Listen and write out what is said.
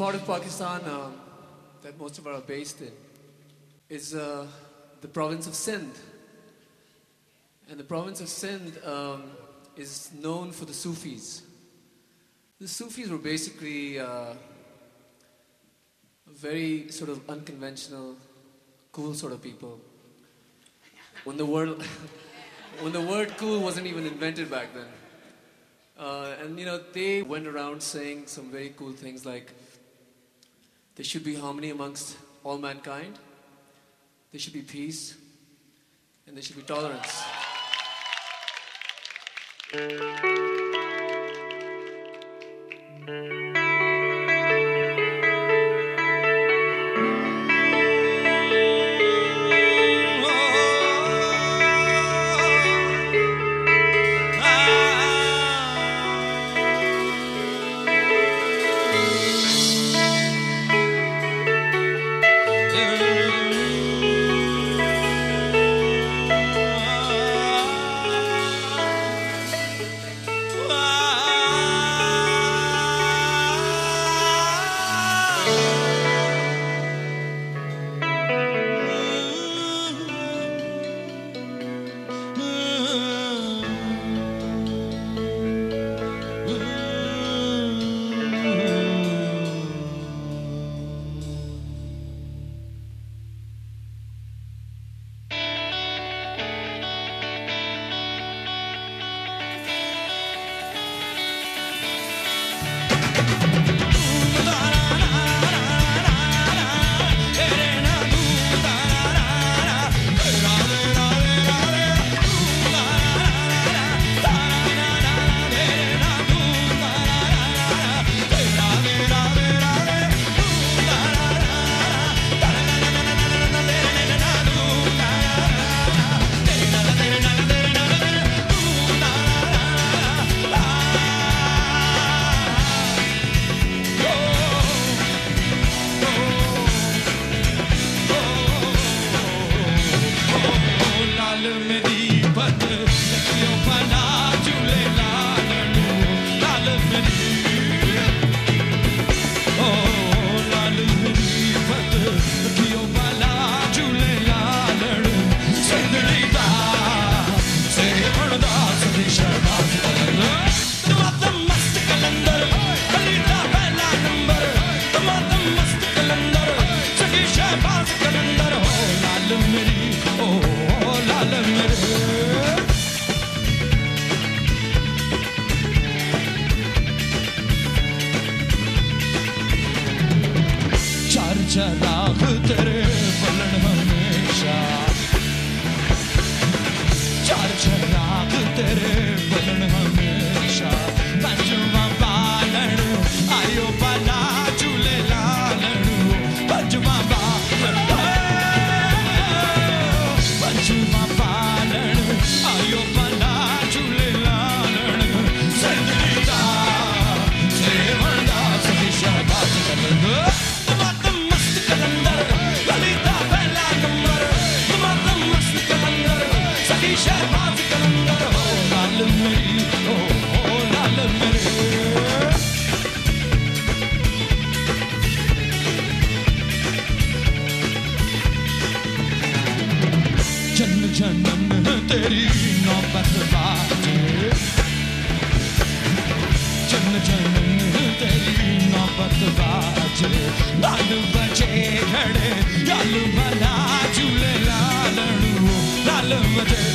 part of Pakistan that most of us are based in is the province of Sindh. And the province of Sindh is known for the Sufis. The Sufis were basically very sort of unconventional, cool sort of people. When the word cool wasn't even invented back then. And you know, they went around saying some very cool things like there should be harmony amongst all mankind, there should be peace, and there should be tolerance. चराग तेरे बलन हमेशा, चार चराग तेरे बलन हमेशा, पंजवा बालन आयो बला झूले लालन, पंजवा बालन आयो बला झूले लालन, जिंदगी दा सेवन दा सभी शहबाज कलंदर जन्म तेरी नौबत बाजे, जन्म तेरी नौबत बाजे, लाल बजे घड़े लाल भला झूले लालड़ू, लाल बजे